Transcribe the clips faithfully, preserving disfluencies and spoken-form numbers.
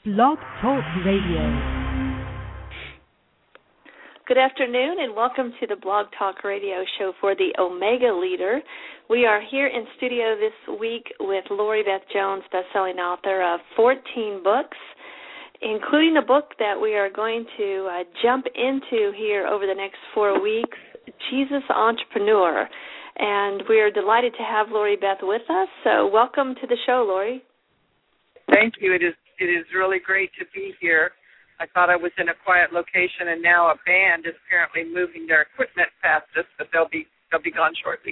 Blog Talk Radio. Good afternoon and welcome to the Blog Talk Radio show for the Omega Leader. We are here in studio this week with Lori Beth Jones, best-selling author of fourteen books, including the book that we are going to uh, jump into here over the next four weeks, Jesus Entrepreneur. And we are delighted to have Lori Beth with us. So welcome to the show, Lori. Thank you. It is it is really great to be here. I thought I was in a quiet location, and now a band is apparently moving their equipment past us, but they'll be they'll be gone shortly.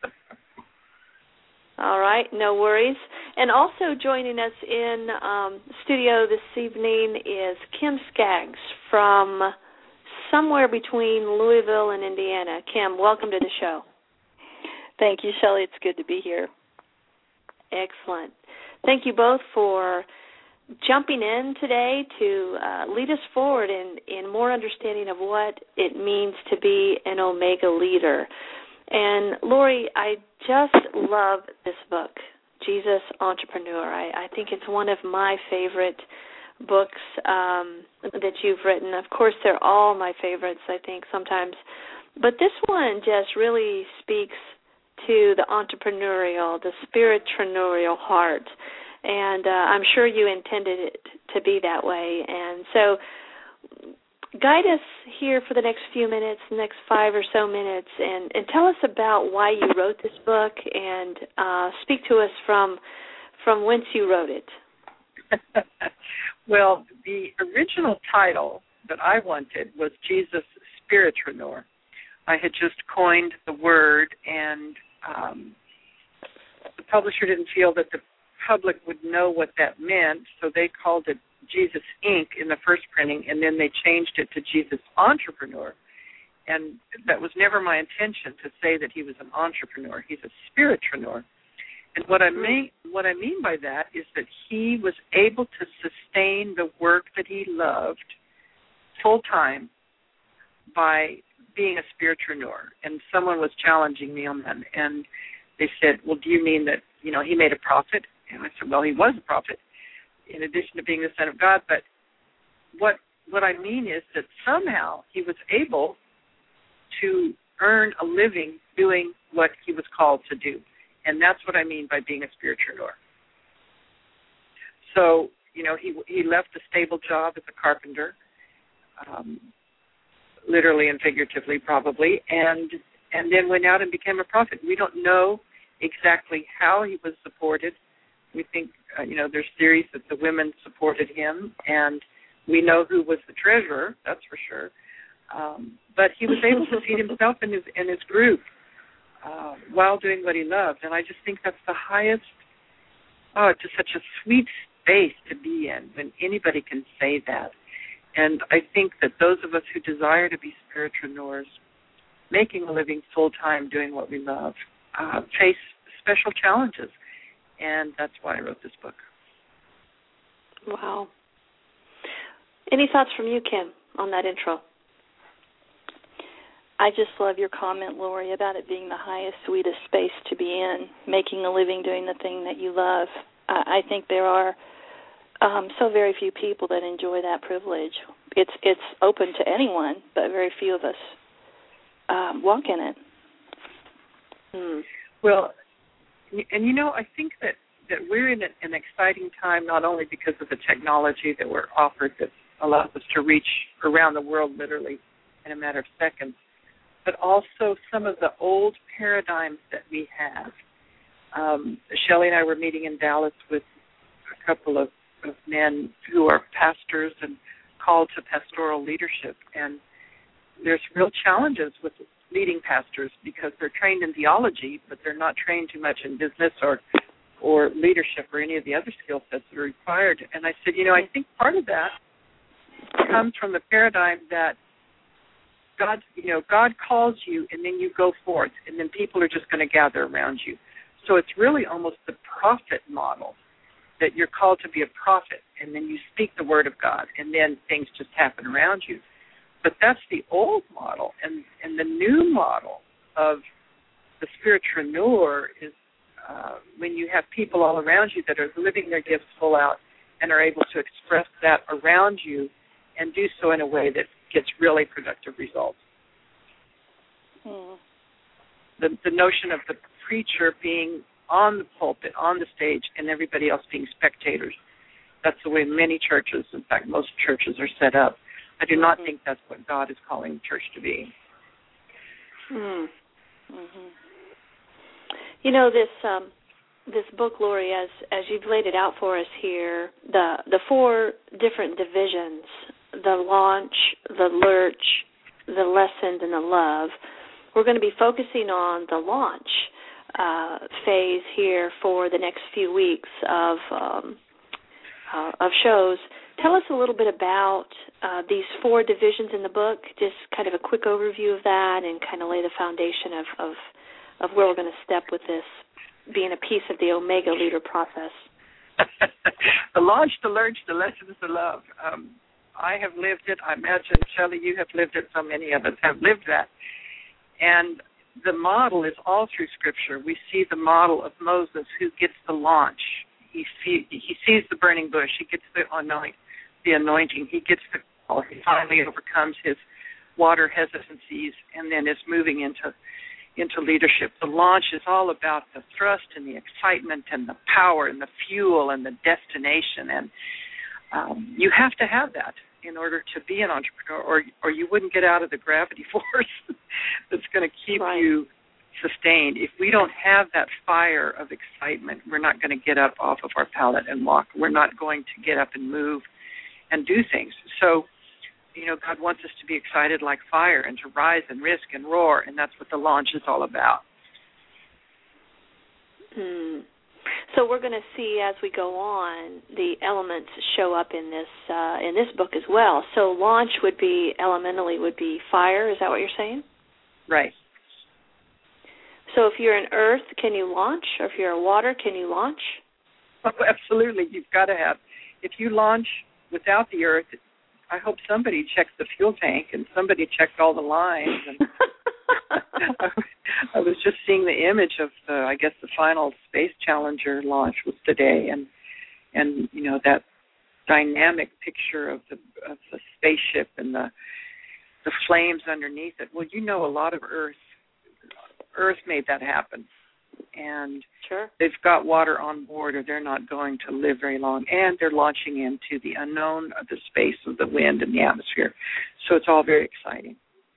All right, no worries. And also joining us in um, studio this evening is Kim Skaggs from somewhere between Louisville and Indiana. Kim, welcome to the show. Thank you, Shelley. It's good to be here. Excellent. Thank you both for jumping in today to uh, lead us forward in, in more understanding of what it means to be an Omega leader. And Lori, I just love this book, Jesus Entrepreneur. I, I think it's one of my favorite books um, that you've written. Of course, they're all my favorites, I think, sometimes. But this one just really speaks to the entrepreneurial, the spiritraneurial heart. And uh, I'm sure you intended it to be that way. And so guide us here for the next few minutes, next five or so minutes, and, and tell us about why you wrote this book and uh, speak to us from from whence you wrote it. Well, the original title that I wanted was Jesus Spiritpreneur. I had just coined the word, and um, the publisher didn't feel that the public would know what that meant, so they called it Jesus Incorporated in the first printing, and then they changed it to Jesus Entrepreneur. And that was never my intention to say that he was an entrepreneur. He's a spiritpreneur. And what I mean, what I mean by that is that he was able to sustain the work that he loved full-time by being a spiritpreneur. And someone was challenging me on that, and they said, well, do you mean that, you know, he made a profit? And I said, well, he was a prophet in addition to being the Son of God. But what what I mean is that somehow he was able to earn a living doing what he was called to do. And that's what I mean by being a spiritpreneur. So, you know, he he left a stable job as a carpenter, um, literally and figuratively probably, and and then went out and became a prophet. We don't know exactly how he was supported. We think, uh, you know, there's theories that the women supported him, and we know who was the treasurer, that's for sure. Um, but he was able to feed himself and his, and his group uh, while doing what he loved. And I just think that's the highest, oh, it's just such a sweet space to be in when anybody can say that. And I think that those of us who desire to be spiritpreneurs, making a living full-time doing what we love, uh, face special challenges. And that's why I wrote this book. Wow. Any thoughts from you, Kim, on that intro? I just love your comment, Lori, about it being the highest, sweetest space to be in, making a living doing the thing that you love. I, I think there are um, so very few people that enjoy that privilege. It's it's open to anyone, but very few of us um, walk in it. Hmm. Well, and, you know, I think that, that we're in an exciting time not only because of the technology that we're offered that allows us to reach around the world literally in a matter of seconds, but also some of the old paradigms that we have. Um, Shelley and I were meeting in Dallas with a couple of, of men who are pastors and called to pastoral leadership, and there's real challenges with leading pastors because they're trained in theology, but they're not trained too much in business or or leadership or any of the other skill sets that are required. And I said, you know, I think part of that comes from the paradigm that God, you know, God calls you and then you go forth and then people are just going to gather around you. So it's really almost the prophet model that you're called to be a prophet and then you speak the word of God and then things just happen around you. But that's the old model, and, and the new model of the spiritpreneur is uh, when you have people all around you that are living their gifts full out and are able to express that around you and do so in a way that gets really productive results. Mm. The, the notion of the preacher being on the pulpit, on the stage, and everybody else being spectators, that's the way many churches, in fact, most churches are set up. I do not think that's what God is calling the church to be. Mm. Mm-hmm. You know, this um, this book, Lori, as as you've laid it out for us here, the the four different divisions, the launch, the lurch, the lessened, and the love, we're going to be focusing on the launch uh, phase here for the next few weeks of um, uh, of shows. Tell us a little bit about uh, these four divisions in the book, just kind of a quick overview of that and kind of lay the foundation of, of, of where we're going to step with this being a piece of the Omega Leader process. The launch, the lurch, the lessons, the love. Um, I have lived it. I imagine, Shelley, you have lived it. So many of us have lived that. And the model is all through Scripture. We see the model of Moses who gets the launch. He, see, he sees the burning bush. He gets the anointing. The anointing. He gets the call. He finally overcomes his water hesitancies and then is moving into into leadership. The launch is all about the thrust and the excitement and the power and the fuel and the destination. And um, you have to have that in order to be an entrepreneur, or or you wouldn't get out of the gravity force that's going to keep right. you sustained. If we don't have that fire of excitement, we're not going to get up off of our pallet and walk. We're not going to get up and move and do things. So, you know, God wants us to be excited like fire and to rise and risk and roar, and that's what the launch is all about. Hmm. So we're going to see as we go on the elements show up in this uh, in this book as well. So launch would be elementally would be fire. Is that what you're saying? Right. So if you're an earth, can you launch? Or if you're a water, can you launch? Oh, absolutely. You've got to have. If you launch without the earth, I hope somebody checked the fuel tank and somebody checked all the lines. And I was just seeing the image of the, I guess the final Space Challenger launch was today, and and you know that dynamic picture of the of the spaceship and the the flames underneath it. Well, you know, a lot of Earth Earth made that happen, and sure. they've got water on board, or they're not going to live very long. And they're launching into the unknown of the space of the wind and the atmosphere. So it's all very exciting.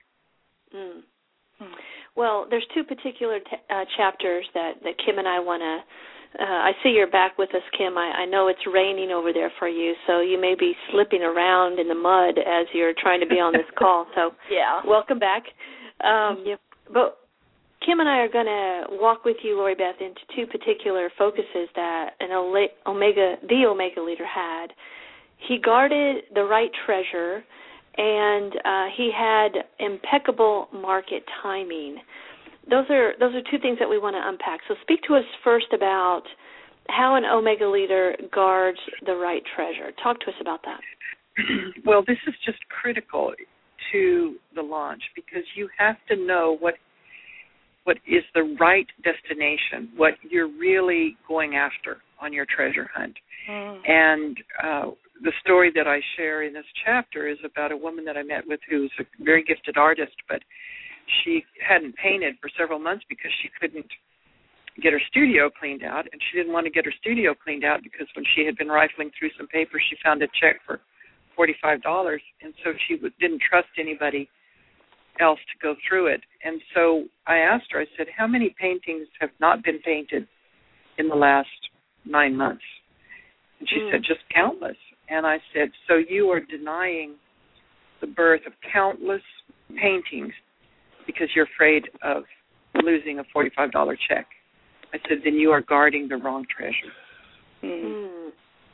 Mm. Well, there's two particular t- uh, chapters that, that Kim and I want to, uh, I see you're back with us, Kim. I, I know it's raining over there for you, so you may be slipping around in the mud as you're trying to be on this call. So yeah, welcome back. Um, Thank you. But Kim and I are going to walk with you, Lori Beth, into two particular focuses that an Omega, the Omega Leader had. He guarded the right treasure, and uh, he had impeccable market timing. Those are those are two things that we want to unpack. So speak to us first about how an Omega Leader guards the right treasure. Talk to us about that. Well, this is just critical to the launch because you have to know what what is the right destination, what you're really going after on your treasure hunt. Mm. And uh, the story that I share in this chapter is about a woman that I met with who's a very gifted artist, but she hadn't painted for several months because she couldn't get her studio cleaned out, and she didn't want to get her studio cleaned out because when she had been rifling through some papers, she found a check for forty-five dollars, and so she w- didn't trust anybody else to go through it. And so I asked her, I said, how many paintings have not been painted in the last nine months? And she mm. said, just countless. And I said, so you are denying the birth of countless paintings because you're afraid of losing a forty-five dollars check. I said, then you are guarding the wrong treasure. Mm.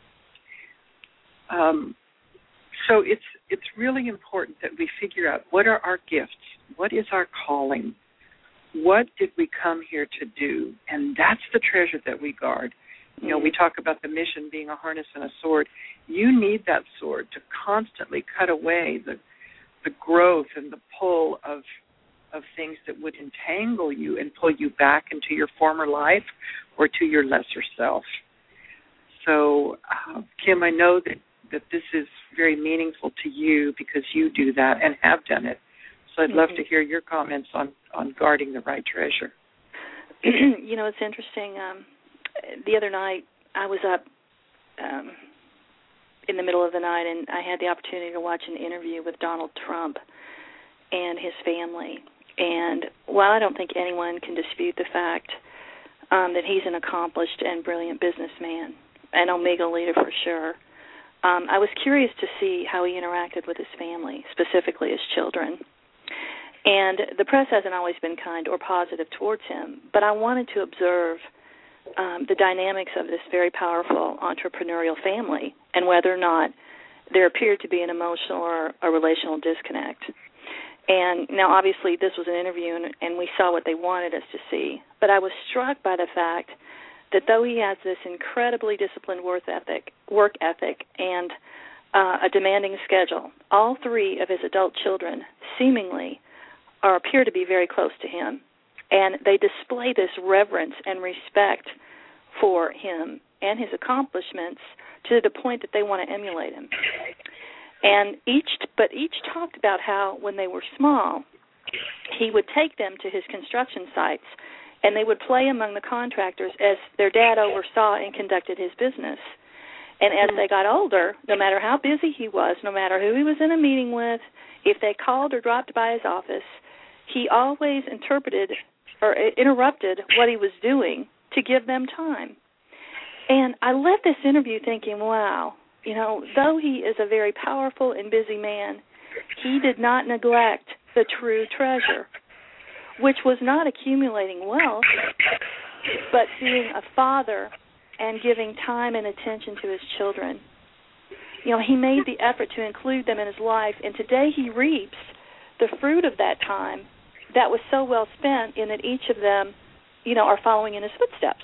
Um, so it's it's really important that we figure out what are our gifts, what is our calling, what did we come here to do, and that's the treasure that we guard. You know, we talk about the mission being a harness and a sword. You need that sword to constantly cut away the the growth and the pull of of things that would entangle you and pull you back into your former life or to your lesser self. so, uh, Kim, I know that, that this is very meaningful to you because you do that and have done it. So I'd mm-hmm. love to hear your comments on, on guarding the right treasure. You know, it's interesting. Um, the other night I was up um, in the middle of the night, and I had the opportunity to watch an interview with Donald Trump and his family. And while I don't think anyone can dispute the fact um, that he's an accomplished and brilliant businessman, an Omega leader for sure, um, I was curious to see how he interacted with his family, specifically his children. And the press hasn't always been kind or positive towards him, but I wanted to observe um, the dynamics of this very powerful entrepreneurial family and whether or not there appeared to be an emotional or a relational disconnect. And now, obviously, this was an interview, and, and we saw what they wanted us to see, but I was struck by the fact that though he has this incredibly disciplined work ethic, work ethic and uh, a demanding schedule, all three of his adult children seemingly or appear to be very close to him, and they display this reverence and respect for him and his accomplishments to the point that they want to emulate him. And each, but each talked about how when they were small, he would take them to his construction sites, and they would play among the contractors as their dad oversaw and conducted his business. And as they got older, no matter how busy he was, no matter who he was in a meeting with, if they called or dropped by his office, he always interpreted or interrupted what he was doing to give them time. And I left this interview thinking, wow, you know, though he is a very powerful and busy man, he did not neglect the true treasure, which was not accumulating wealth, but being a father and giving time and attention to his children. You know, he made the effort to include them in his life, and today he reaps the fruit of that time that was so well spent in that each of them, you know, are following in his footsteps.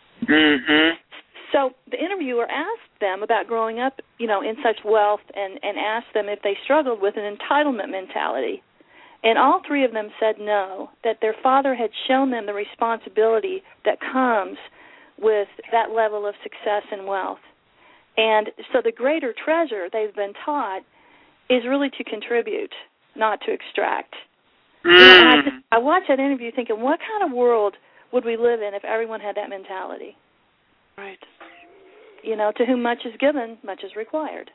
Mm-hmm. So the interviewer asked them about growing up, you know, in such wealth and, and asked them if they struggled with an entitlement mentality. And all three of them said no, that their father had shown them the responsibility that comes with that level of success and wealth. And so the greater treasure they've been taught is really to contribute, not to extract. Mm. You know, and I, just, I watched that interview thinking, what kind of world would we live in if everyone had that mentality? Right. You know, to whom much is given, much is required.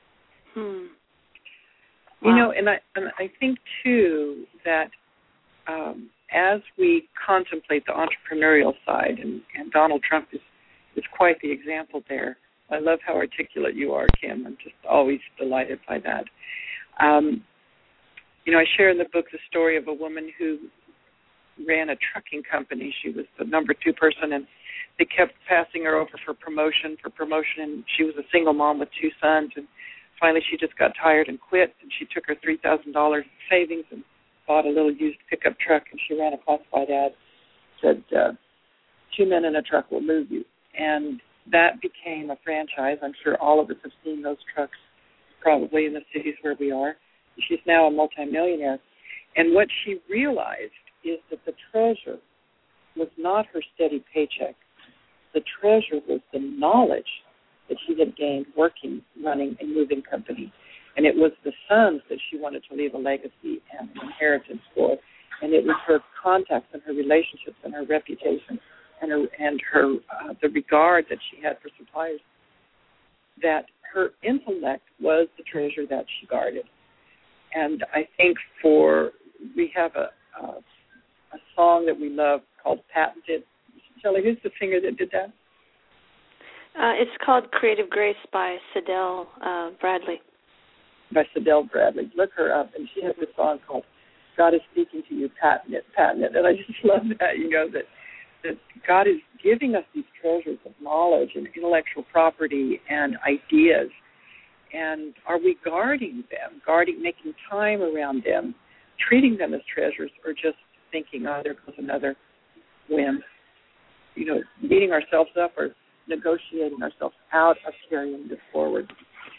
Hmm. You wow. know, and I and I think, too, that um, as we contemplate the entrepreneurial side, and, and Donald Trump is, is quite the example there. I love how articulate you are, Kim. I'm just always delighted by that. Um, you know, I share in the book the story of a woman who ran a trucking company. She was the number two person, and they kept passing her over for promotion, for promotion, and she was a single mom with two sons, and finally she just got tired and quit, and she took her three thousand dollars in savings and bought a little used pickup truck, and she ran a classified ad, said, uh, two men in a truck will move you. And that became a franchise. I'm sure all of us have seen those trucks probably in the cities where we are. She's now a multimillionaire. And what she realized is that the treasure was not her steady paycheck. The treasure was the knowledge that she had gained working, running, and moving company. And it was the sons that she wanted to leave a legacy and an inheritance for. And it was her contacts and her relationships and her reputation and her, and her uh, the regard that she had for suppliers, that her intellect was the treasure that she guarded. And I think for, we have a, a, a song that we love called Patented. Shelley, who's the singer that did that? Uh, it's called Creative Grace by Sidell uh, Bradley. By Sidell Bradley. Look her up, and she has a song called God is Speaking to You, Patent It, Patent It. And I just love that, you know, that, that God is giving us these treasures of knowledge and intellectual property and ideas. And are we guarding them, guarding, making time around them, treating them as treasures, or just thinking, oh, there goes another whim? You know, beating ourselves up or negotiating ourselves out of carrying this forward.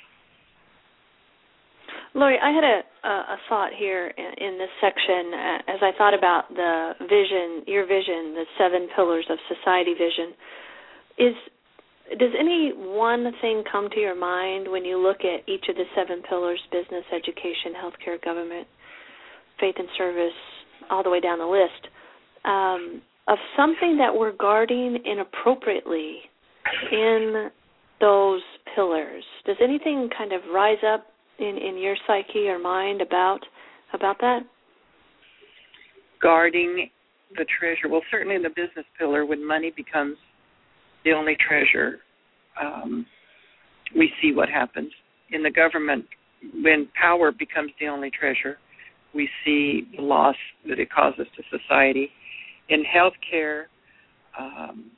Lori, I had a, a thought here in, in this section uh, as I thought about the vision, your vision, the seven pillars of society vision. Is does any one thing come to your mind when you look at each of the seven pillars, business, education, healthcare, government, faith and service, all the way down the list, um, of something that we're guarding inappropriately in those pillars? Does anything kind of rise up in, in your psyche or mind about about that? Guarding the treasure. Well, certainly in the business pillar, when money becomes the only treasure, um, we see what happens. In the government, when power becomes the only treasure, we see the loss that it causes to society. In healthcare, um,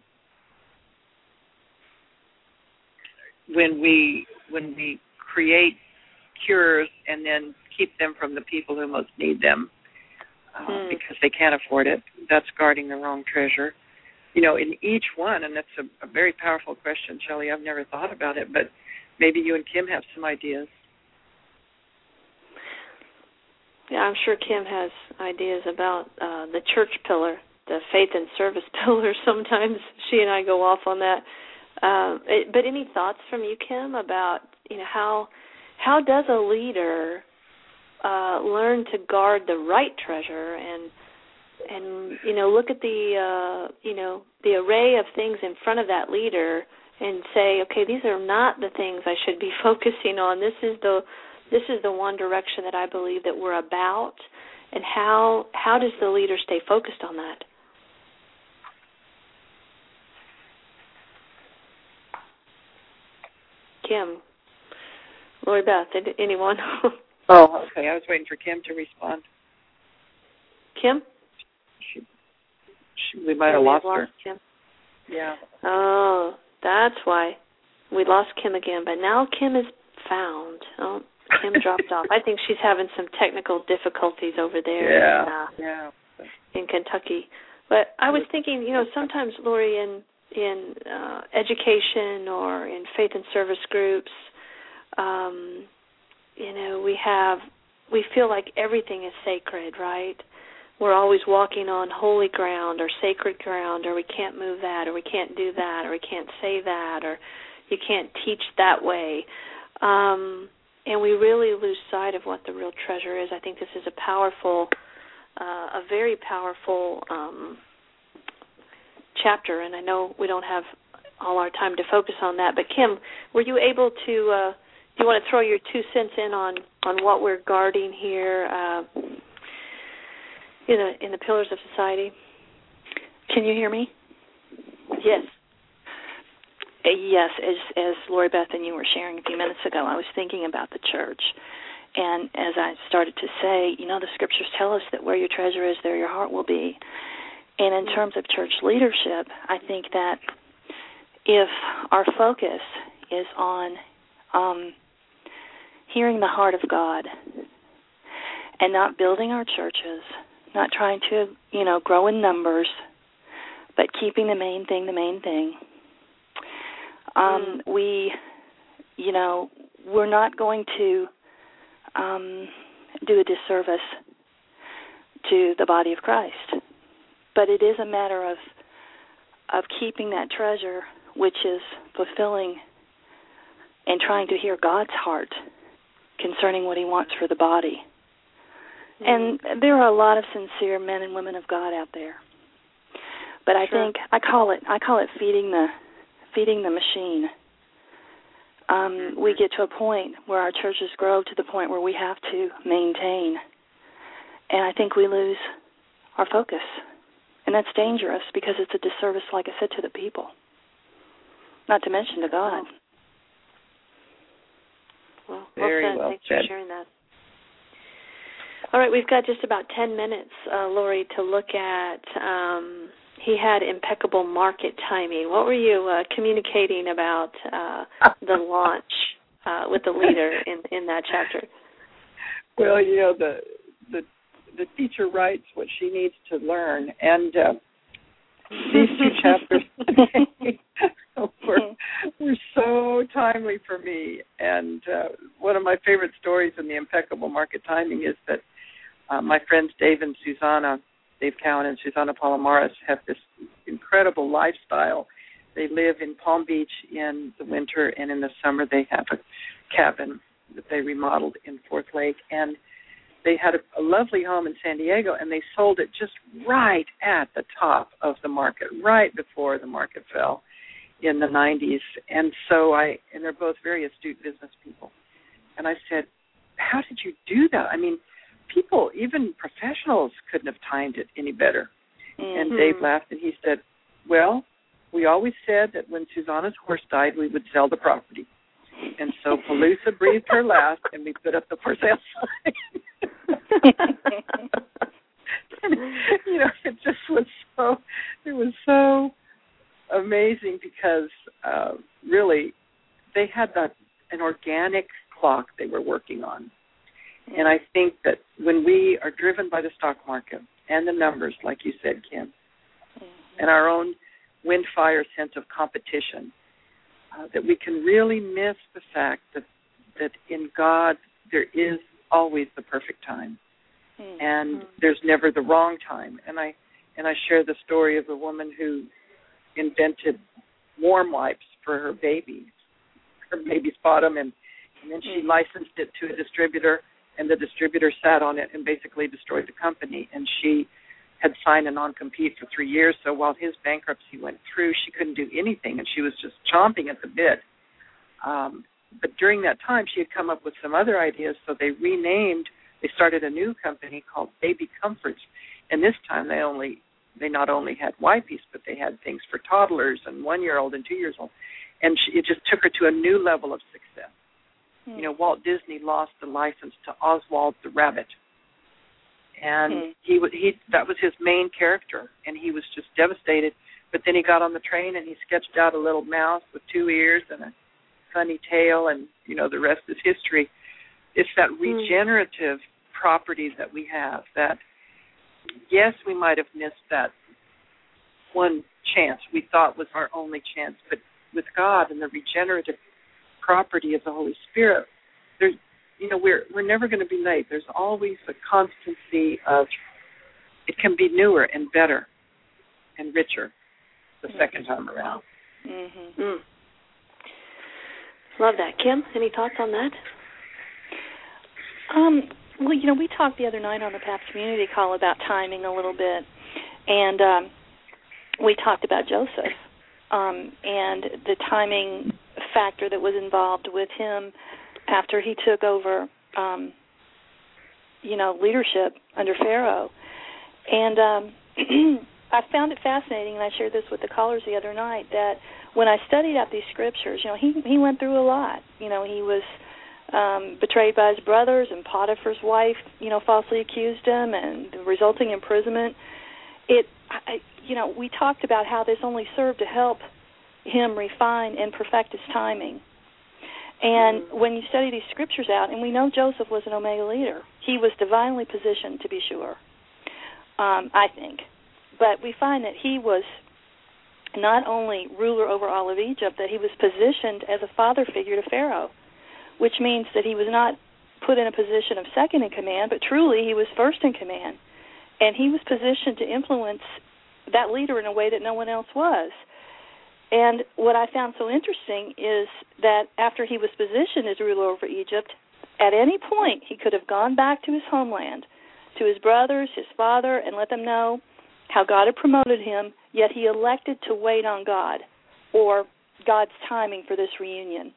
when we when we create cures and then keep them from the people who most need them uh, hmm. because they can't afford it, that's guarding the wrong treasure. You know, in each one, and that's a, a very powerful question, Shelley. I've never thought about it, but maybe you and Kim have some ideas. Yeah, I'm sure Kim has ideas about uh, the church pillar, the faith and service pillar. Sometimes she and I go off on that. Uh, it, but any thoughts from you, Kim, about you know how how does a leader uh, learn to guard the right treasure and and you know look at the uh, you know the array of things in front of that leader and say, okay, these are not the things I should be focusing on. This is the this is the one direction that I believe that we're about. And how how does the leader stay focused on that? Kim, Lori Beth, anyone? Oh, okay. I was waiting for Kim to respond. Kim? She, she, we might have lost, lost her. Kim. Yeah. Oh, that's why we lost Kim again. But now Kim is found. Oh, Kim dropped off. I think she's having some technical difficulties over there. Yeah. In, uh, yeah. in Kentucky. But I was thinking, you know, sometimes, Lori, in in uh, education or in faith and service groups, um, you know, we have, we feel like everything is sacred, right? We're always walking on holy ground or sacred ground, or we can't move that, or we can't do that, or we can't say that, or you can't teach that way. Um, and we really lose sight of what the real treasure is. I think this is a powerful, uh, a very powerful um chapter, and I know we don't have all our time to focus on that, but Kim, were you able to, uh, do you want to throw your two cents in on, on what we're guarding here uh, in, the, in the pillars of society? Can you hear me? Yes. Uh, yes, as, as Lori Beth and you were sharing a few minutes ago, I was thinking about the church, and as I started to say, you know, the scriptures tell us that where your treasure is, there your heart will be. And in terms of church leadership, I think that if our focus is on um, hearing the heart of God and not building our churches, not trying to, you know, grow in numbers, but keeping the main thing the main thing, um, mm. we, you know, we're not going to um, do a disservice to the body of Christ. But it is a matter of of keeping that treasure, which is fulfilling and trying to hear God's heart concerning what he wants for the body. Mm-hmm. And there are a lot of sincere men and women of God out there. But I sure. think I call it I call it feeding the feeding the machine. Um, mm-hmm. We get to a point where our churches grow to the point where we have to maintain. And I think we lose our focus. And that's dangerous because it's a disservice, like I said, to the people, not to mention to God. Well, Very well said. well Thanks said. for sharing that. All right, we've got just about ten minutes, uh, Lori, to look at. Um, he had impeccable market timing. What were you uh, communicating about uh, the launch uh, with the leader in, in that chapter? Well, you know, the the the teacher writes what she needs to learn, and uh, these two chapters were, were so timely for me. And uh, one of my favorite stories in the impeccable market timing is that uh, my friends Dave and Susanna, Dave Cowan and Susanna Palomares, have this incredible lifestyle They live in Palm Beach in the winter, and in the summer they have a cabin that they remodeled in Fourth Lake. And they had a, a lovely home in San Diego, and they sold it just right at the top of the market, right before the market fell in the nineties. And so I, and they're both very astute business people. And I said, how did you do that? I mean, people, even professionals, couldn't have timed it any better. Mm-hmm. And Dave laughed, and he said, well, we always said that when Susanna's horse died, we would sell the property. And so Palooza breathed her last, and we put up the for sale sign. And, you know, it just was so, it was so amazing because uh, really they had that, an organic clock they were working on. And I think that when we are driven by the stock market and the numbers, like you said, Kim, and our own windfire sense of competition, uh, that we can really miss the fact that that in God there is always the perfect time, mm-hmm. and there's never the wrong time. And I and I share the story of a woman who invented warm wipes for her baby, her baby's bottom, and, and then she mm-hmm. licensed it to a distributor, and the distributor sat on it and basically destroyed the company. And she had signed a non-compete for three years, so while his bankruptcy went through, she couldn't do anything, and she was just chomping at the bit. Um, but during that time, she had come up with some other ideas, so they renamed, they started a new company called Baby Comforts, and this time they only, they not only had wipes, but they had things for toddlers and one-year-old and two-years-old, and she, it just took her to a new level of success. Mm. You know, Walt Disney lost the license to Oswald the Rabbit. And mm-hmm. he, he that was his main character, and he was just devastated. But then he got on the train, and he sketched out a little mouse with two ears and a funny tail, and, you know, the rest is history. It's that regenerative mm-hmm. property that we have that, yes, we might have missed that one chance we thought was our only chance, but with God and the regenerative property of the Holy Spirit, there's You know, we're we're never going to be late. There's always a constancy of, it can be newer and better and richer the mm-hmm. second time around. Mm-hmm. Mm. Love that. Kim, any thoughts on that? Um, well, you know, we talked the other night on the P A P community call about timing a little bit, and um, we talked about Joseph um, and the timing factor that was involved with him after he took over, um, you know, leadership under Pharaoh. And um, I found it fascinating, and I shared this with the callers the other night, that when I studied out these scriptures, you know, he he went through a lot. You know, he was um, betrayed by his brothers, and Potiphar's wife, you know, falsely accused him, and the resulting imprisonment. It, I, you know, we talked about how this only served to help him refine and perfect his timing. And when you study these scriptures out, and we know Joseph was an Omega leader, he was divinely positioned, to be sure, um, I think. But we find that he was not only ruler over all of Egypt, that he was positioned as a father figure to Pharaoh, which means that he was not put in a position of second in command, but truly he was first in command. And he was positioned to influence that leader in a way that no one else was. And what I found so interesting is that after he was positioned as ruler over Egypt, at any point he could have gone back to his homeland, to his brothers, his father, and let them know how God had promoted him, yet he elected to wait on God, or God's timing for this reunion.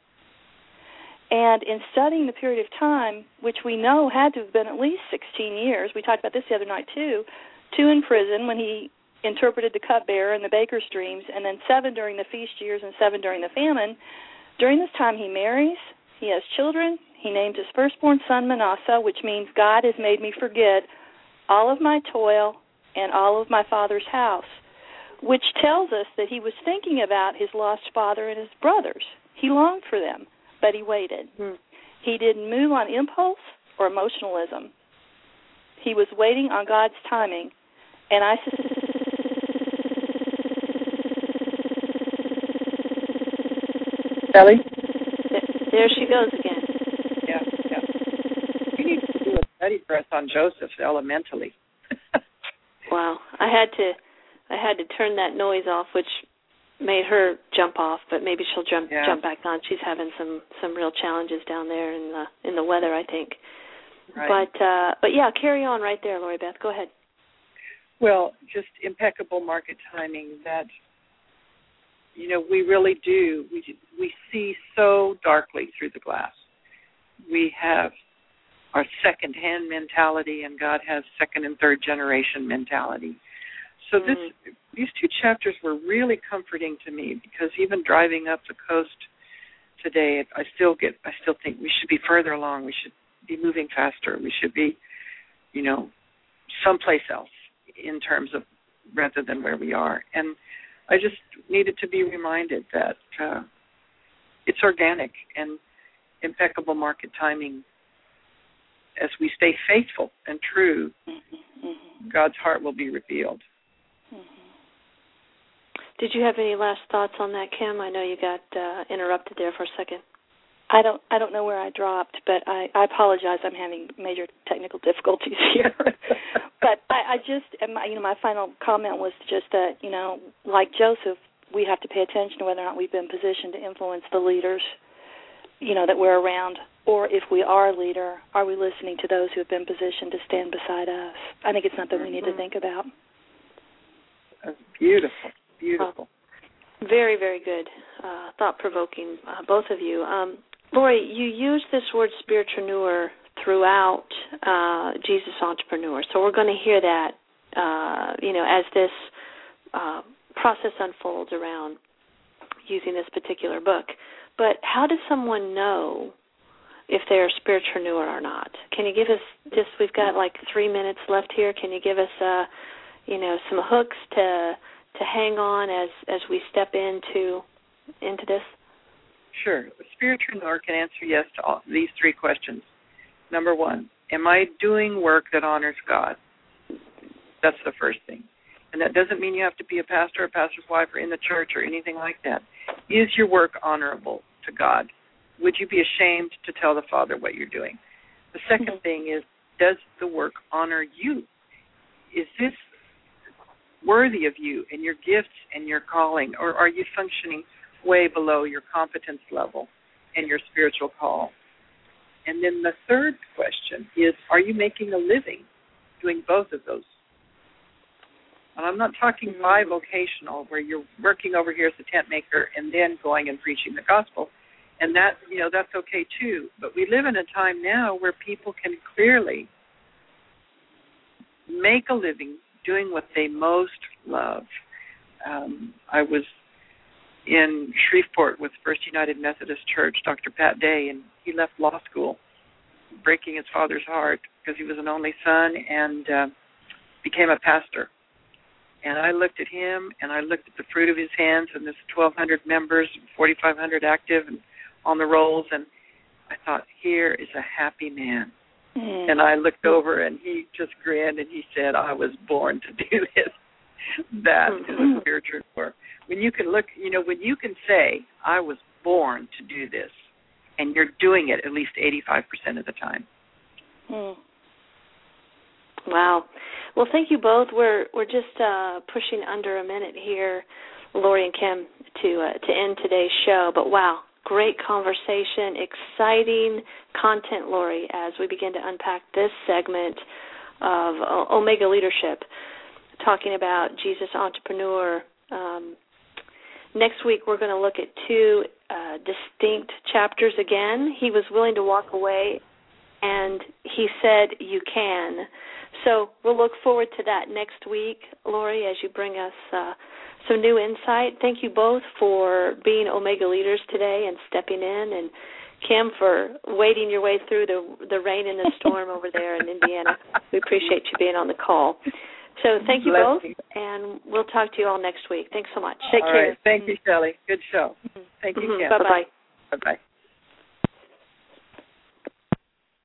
And in studying the period of time, which we know had to have been at least sixteen years, we talked about this the other night too, two in prison when he interpreted the cupbearer and the baker's dreams, and then seven during the feast years and seven during the famine. During this time he marries, he has children, he named his firstborn son Manasseh, which means God has made me forget all of my toil and all of my father's house, which tells us that he was thinking about his lost father and his brothers. He longed for them, but he waited. Hmm. He didn't move on impulse or emotionalism. He was waiting on God's timing, and I Kelly? There she goes again. Yeah, yeah. You need to do a study for us on Joseph elementally. Wow, I had to, I had to turn that noise off, which made her jump off, but maybe she'll jump yeah. jump back on. She's having some some real challenges down there in the in the weather, I think. Right. But uh, but yeah, carry on right there, Lori Beth. Go ahead. Well, just impeccable market timing. That you know we really do. We we see so darkly through the glass. We have our second-hand mentality, and God has second and third generation mentality. So this, mm-hmm. these two chapters were really comforting to me, because even driving up the coast today, I still get, I still think we should be further along. We should be moving faster. We should be, you know, someplace else in terms of rather than where we are. And I just needed to be reminded that uh, it's organic and impeccable market timing. As we stay faithful and true, mm-hmm. God's heart will be revealed. Mm-hmm. Did you have any last thoughts on that, Kim? I know you got uh, interrupted there for a second. I don't. I don't know where I dropped, but I, I apologize. I'm having major technical difficulties here. But I, I just, my, you know, my final comment was just that, you know, like Joseph, we have to pay attention to whether or not we've been positioned to influence the leaders, you know, that we're around. Or if we are a leader, are we listening to those who have been positioned to stand beside us? I think it's something we need to think about. That's beautiful, beautiful. Uh, very, very good, uh, thought-provoking, uh, both of you. Um, Lori, you used this word spiritpreneur throughout uh, Jesus Entrepreneur, so we're going to hear that, uh, you know, as this uh, process unfolds around using this particular book. But how does someone know if they're a spiritpreneur or not? Can you give us just, we've got like three minutes left here, can you give us, uh, you know, some hooks to to hang on as, as we step into into this? Sure. A spiritpreneur can answer yes to all these three questions. Number one, am I doing work that honors God? That's the first thing. And that doesn't mean you have to be a pastor, a pastor's wife, or in the church or anything like that. Is your work honorable to God? Would you be ashamed to tell the Father what you're doing? The second mm-hmm. thing is, does the work honor you? Is this worthy of you and your gifts and your calling, or are you functioning way below your competence level and your spiritual call? And then the third question is, are you making a living doing both of those? And I'm not talking bivocational, where you're working over here as a tent maker and then going and preaching the gospel. And that, you know, that's okay too. But we live in a time now where people can clearly make a living doing what they most love. Um, I was in Shreveport with First United Methodist Church, Doctor Pat Day, and he left law school, breaking his father's heart because he was an only son, and uh, became a pastor. And I looked at him, and I looked at the fruit of his hands, and this twelve hundred members, forty-five hundred active and on the rolls, and I thought, here is a happy man. Mm. And I looked over, and he just grinned, and he said, I was born to do this. That is a spiritual work. When you can look, you know, when you can say, I was born to do this, and you're doing it at least eighty-five percent of the time. Mm. Wow. Well, thank you both. We're we're just uh, pushing under a minute here, Lori and Kim, to uh, to end today's show. But wow, great conversation, exciting content, Lori, as we begin to unpack this segment of uh, Omega Leadership, talking about Jesus Entrepreneur. Um, next week, we're going to look at two uh, distinct chapters again. He was willing to walk away, and he said, you can. So we'll look forward to that next week, Lori, as you bring us uh, some new insight. Thank you both for being Omega leaders today and stepping in, and Kim for wading your way through the the rain and the storm over there in Indiana. We appreciate you being on the call. So thank you Bless both, you. And we'll talk to you all next week. Thanks so much. Take all care. Right. Thank you, Shelley. Good show. Mm-hmm. Thank you, mm-hmm. Kim. Bye-bye. Bye-bye.